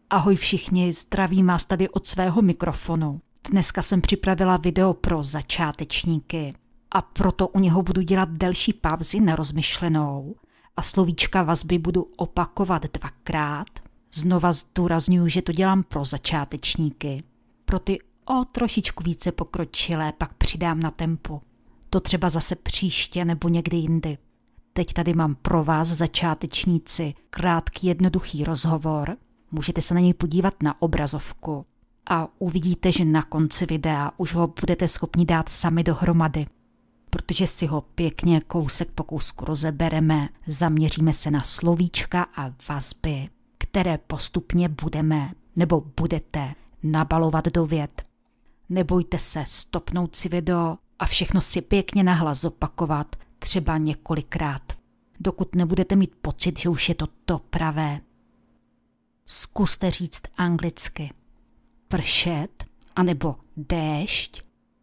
Ahoj všichni, zdravím vás tady od svého mikrofonu. Dneska jsem připravila video pro začátečníky a proto u něho budu dělat delší pauzy na rozmyšlenou a slovíčka vazby budu opakovat 2krát. Znova zdůrazňuji, že to dělám pro začátečníky. Pro ty o trošičku více pokročilé pak přidám na tempo. To třeba zase příště nebo někdy jindy. Teď tady mám pro vás začátečníci krátký jednoduchý rozhovor. Můžete se na něj podívat na obrazovku a uvidíte, že na konci videa už ho budete schopni dát sami dohromady. Protože si ho pěkně kousek po kousku rozebereme, zaměříme se na slovíčka a vazby, které postupně budeme nebo budete nabalovat do vět. Nebojte se stopnout si video a všechno si pěkně nahlas zopakovat, třeba několikrát, dokud nebudete mít pocit, že už je to pravé. Zkuste říct anglicky pršet anebo déšť.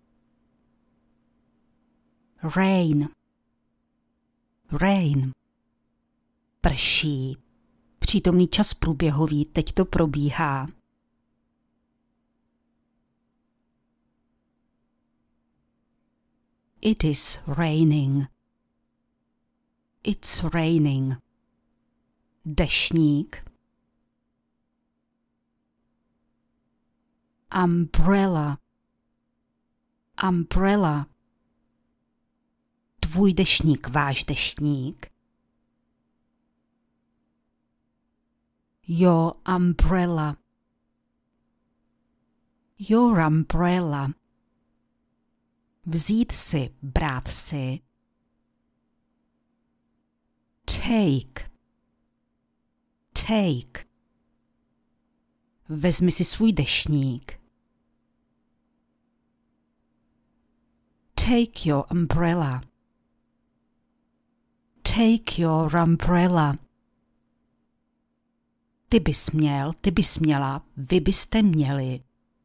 Rain. Rain. Prší. Přítomný čas průběhový, teď to probíhá. It is raining. It's raining. Deštník. Umbrella. Umbrella. Tvůj deštník, váš deštník. Your umbrella. Your umbrella. Vzít si, brát si. Take. Take. Vezmi si svůj deštník. Take your umbrella. Take your umbrella. Ty bys měl, ty bys měla, vy byste měli.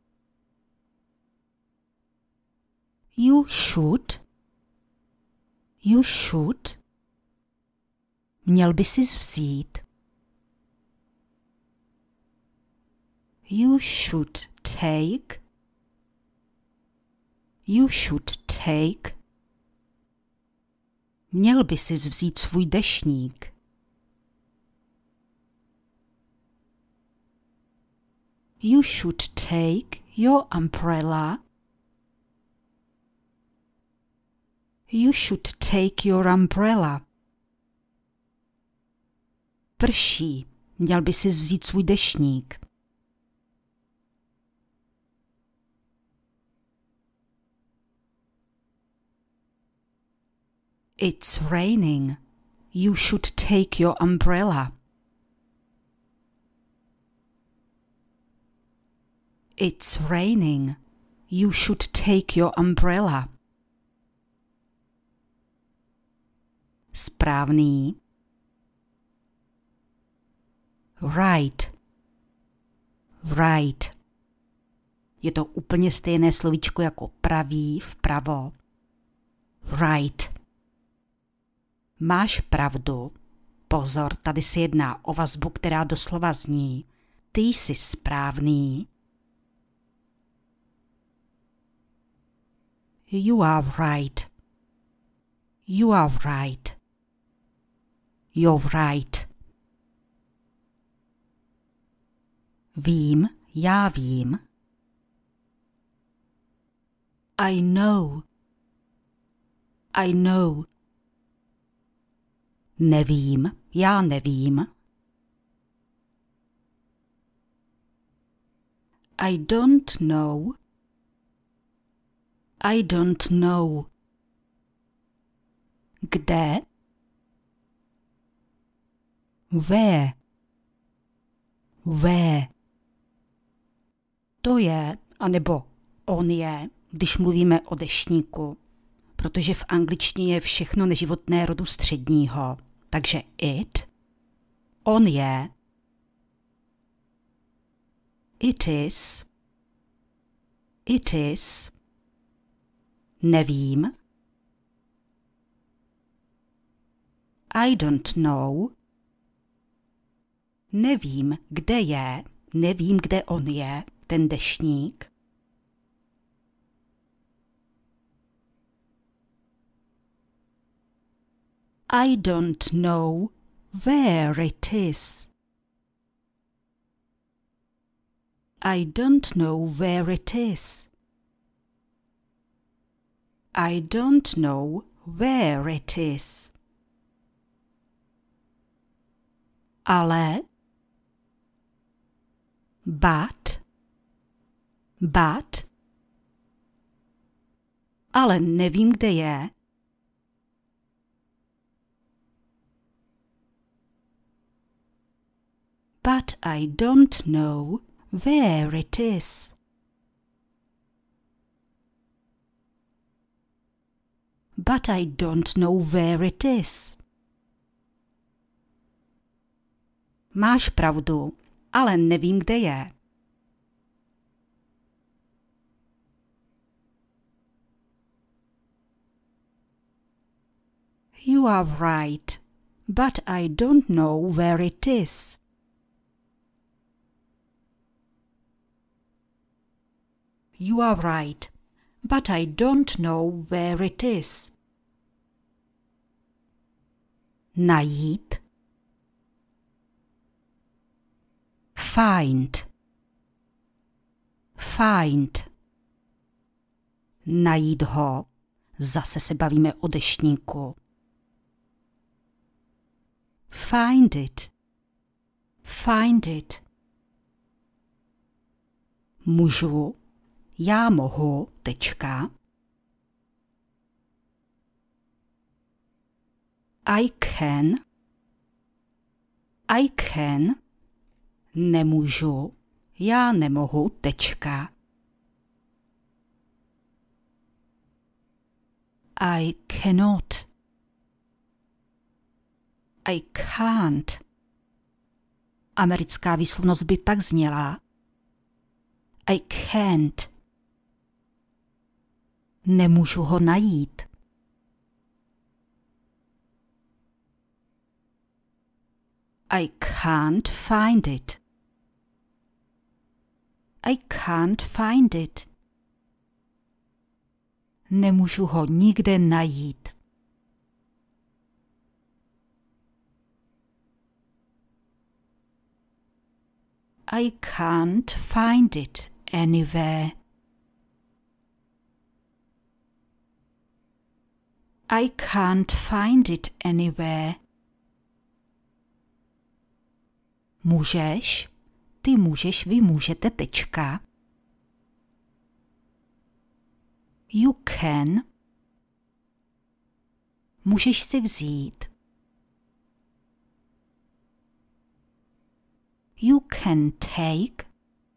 You should. You should. Měl by sis vzít. You should take. You should take. Měl by sis vzít svůj deštník. You should take your umbrella. You should take your umbrella. Prší, měl by sis vzít svůj deštník. It's raining. You should take your umbrella. It's raining. You should take your umbrella. Správný. Right. Right. Je to úplně stejné slovíčko jako pravý, vpravo. Right. Máš pravdu. Pozor, tady se jedná o vazbu, která doslova zní. Ty jsi správný. You are right. You are right. You're right. Vím, já vím. I know. I know. Nevím, já nevím. I don't know. I don't know. Kde? Where? Where? To je, anebo on je, když mluvíme o deštníku, protože v angličtině je všechno neživotné rodu středního. Takže it, on je, it is, nevím, I don't know, nevím, kde je, Nevím, kde on je, ten deštník. I don't know where it is. I don't know where it is. I don't know where it is. Ale, but, ale nevím, kde je. But I don't know where it is. But I don't know where it is. Máš pravdu, ale nevím, kde je. You are right, but I don't know where it is. You are right, but I don't know where it is. Najít. Find. Find. Najít ho. Zase se bavíme o deštníku. Find it. Find it. Můžu. Já mohu. Tečka. I can. I can. Nemůžu. Já nemohu. Tečka. I cannot. I can't. Americká výslovnost by pak zněla I can't. Nemůžu ho najít. I can't find it. I can't find it. Nemůžu ho nikde najít. I can't find it anywhere. I can't find it anywhere. Můžeš, ty můžeš, vy můžete, tečka. You can. Můžeš si vzít. You can take.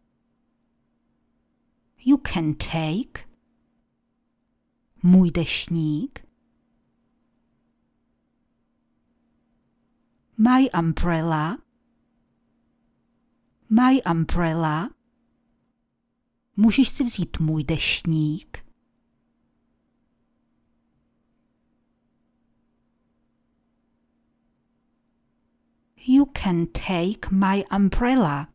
You can take. Můj deštník. My umbrella. My umbrella. Můžeš si vzít můj deštník. You can take my umbrella.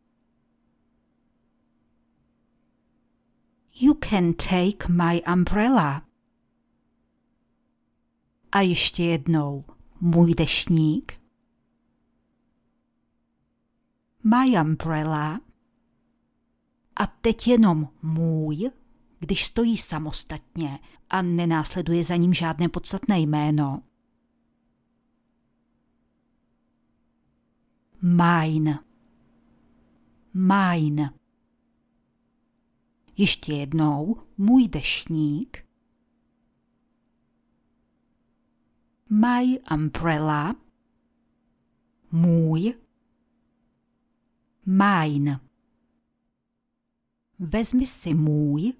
You can take my umbrella. A ještě jednou. Můj deštník. My umbrella. A teď jenom můj, když stojí samostatně a nenásleduje za ním žádné podstatné jméno. Mine. Mine. Ještě jednou můj deštník. My umbrella. Můj. Mine. Vezmi si můj.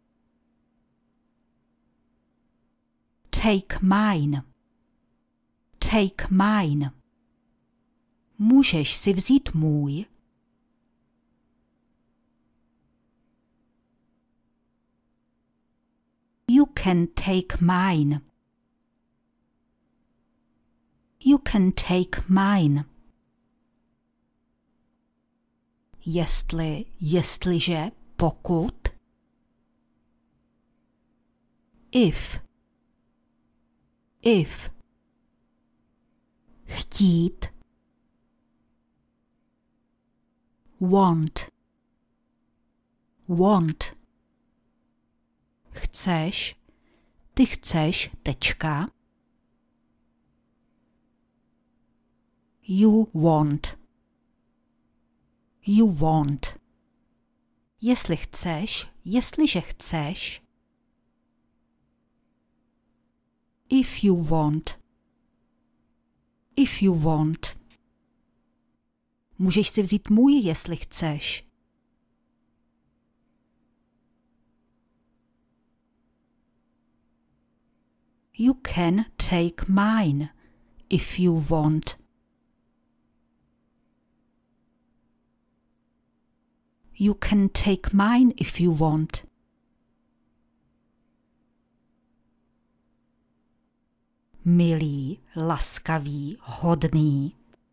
Take mine. Take mine. Můžeš si vzít můj. You can take mine. You can take mine. jestli, jestliže, pokud. If, chtít. Want, chceš, ty chceš, tečka. You want. Jestli chceš, jestliže chceš. If you want. Můžeš si vzít můj, jestli chceš. You can take mine, if you want. You can take mine if you want. Milý, laskavý, hodný.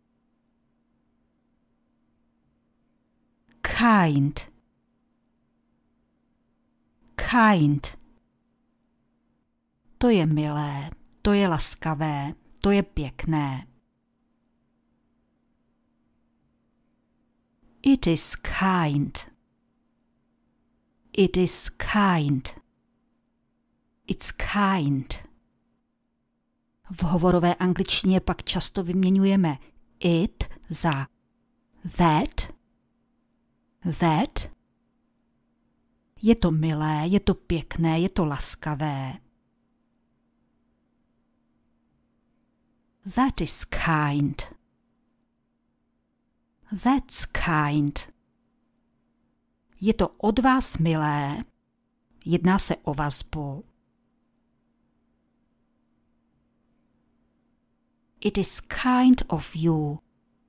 Kind. To je milé, to je laskavé, to je pěkné. It is kind. It's kind. V hovorové angličtině pak často vyměňujeme it za that. Je to milé, je to pěkné, je to laskavé. That is kind. That's kind. Je to od vás milé. Jedná se o vazbu. It is kind of you.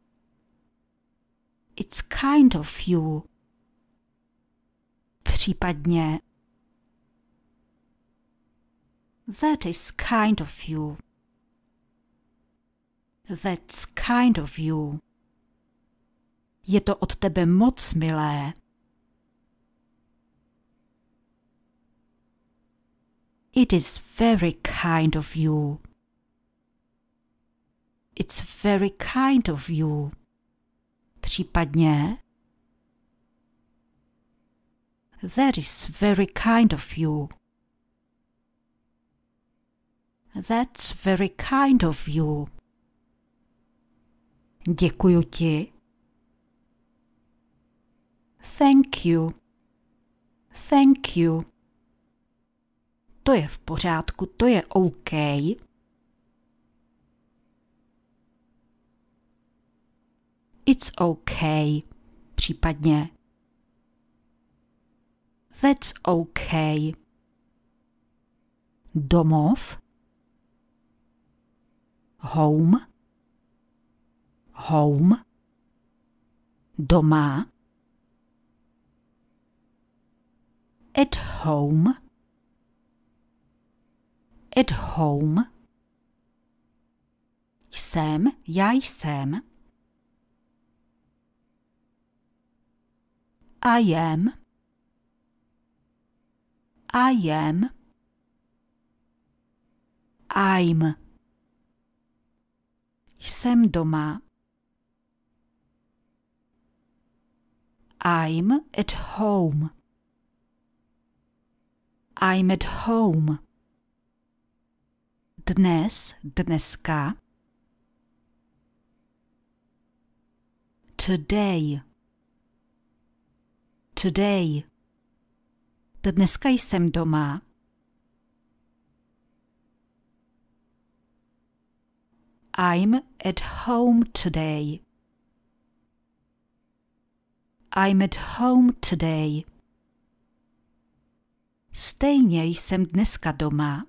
It's kind of you. Případně. That is kind of you. That's kind of you. Je to od tebe moc milé. It is very kind of you. It's very kind of you. Případně. That is very kind of you. That's very kind of you. Děkuju ti. Thank you. To je v pořádku, to je OK. It's okay. Případně. That's okay. Domov. Home. Doma. At home. Jsem, já jsem. I am. I'm. Jsem doma. I'm at home. Dnes, dneska. Today. Dneska jsem doma. I'm at home today. Stejně jsem dneska doma.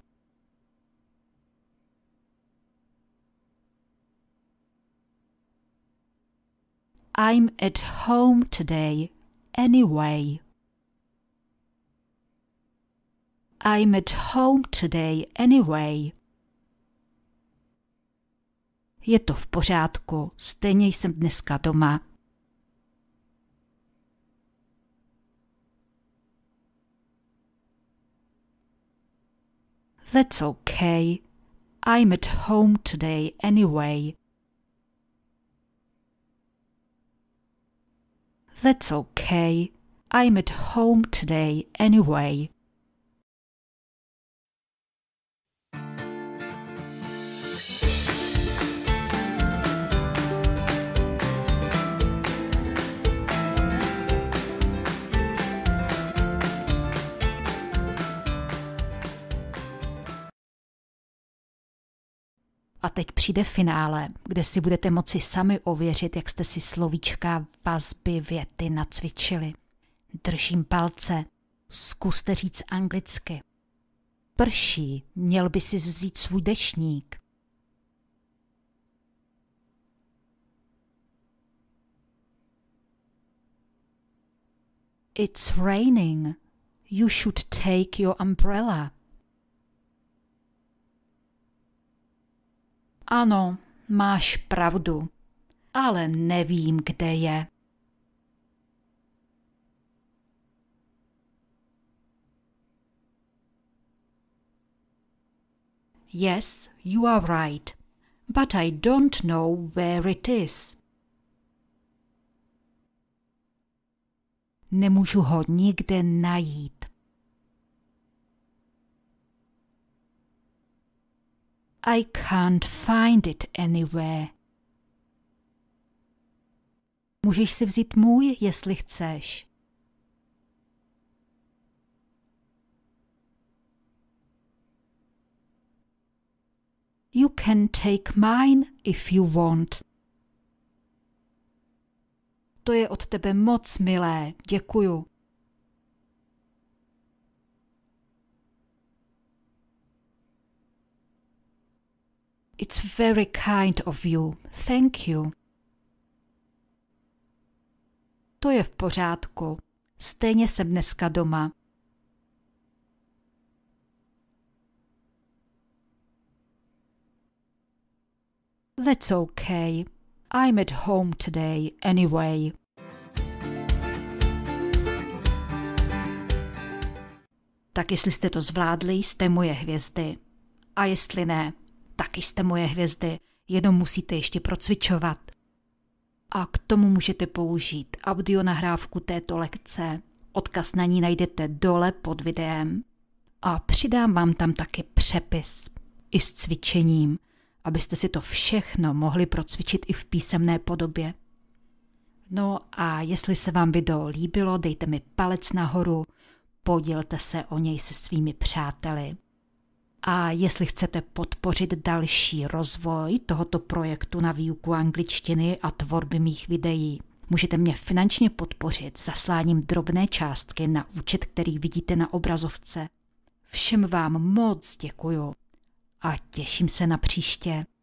I'm at home today anyway. Je to v pořádku, stejně jsem dneska doma. That's okay. I'm at home today anyway. That's okay. I'm at home today anyway. A teď přijde finále, kde si budete moci sami ověřit, jak jste si slovíčka, vazby, věty nacvičili. Držím palce. Zkuste říct anglicky. Prší, měl by si vzít svůj deštník. It's raining. You should take your umbrella. Ano, máš pravdu, ale nevím, kde je. Yes, you are right, but I don't know where it is. Nemůžu ho nikde najít. I can't find it anywhere. Můžeš si vzít můj, jestli chceš. You can take mine if you want. To je od tebe moc milé, děkuju. It's very kind of you, thank you. To je v pořádku, stejně jsem dneska doma. That's okay. I'm at home today anyway. Tak jestli jste to zvládli, jste moje hvězdy. A jestli ne, taky jste moje hvězdy, jenom musíte ještě procvičovat. A k tomu můžete použít audionahrávku této lekce. Odkaz na ní najdete dole pod videem. A přidám vám tam taky přepis i s cvičením, abyste si to všechno mohli procvičit i v písemné podobě. No a jestli se vám video líbilo, dejte mi palec nahoru, podělte se o něj se svými přáteli. A jestli chcete podpořit další rozvoj tohoto projektu na výuku angličtiny a tvorby mých videí, můžete mě finančně podpořit zasláním drobné částky na účet, který vidíte na obrazovce. Všem vám moc děkuju a těším se na příště.